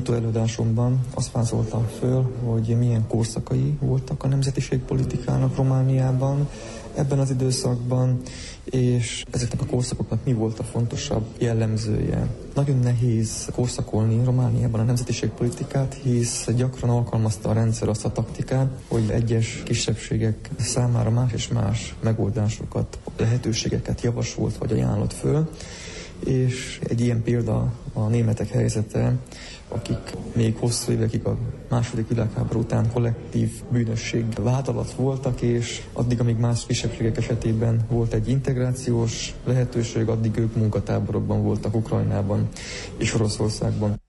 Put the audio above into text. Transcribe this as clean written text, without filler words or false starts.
bemutató előadásomban azt vázoltam föl, hogy milyen korszakai voltak a nemzetiségpolitikának Romániában ebben az időszakban, és ezeknek a korszakoknak mi volt a fontosabb jellemzője. Nagyon nehéz korszakolni Romániában a nemzetiségpolitikát, hisz gyakran alkalmazta a rendszer azt a taktikát, hogy egyes kisebbségek számára más és más megoldásokat, lehetőségeket javasolt vagy ajánlott föl, és egy ilyen példa a németek helyzete, akik még hosszú évekig a második világháború után kollektív bűnösség vád alatt voltak, és addig, amíg más kisebbségek esetében volt egy integrációs lehetőség, addig ők munkatáborokban voltak Ukrajnában és Oroszországban.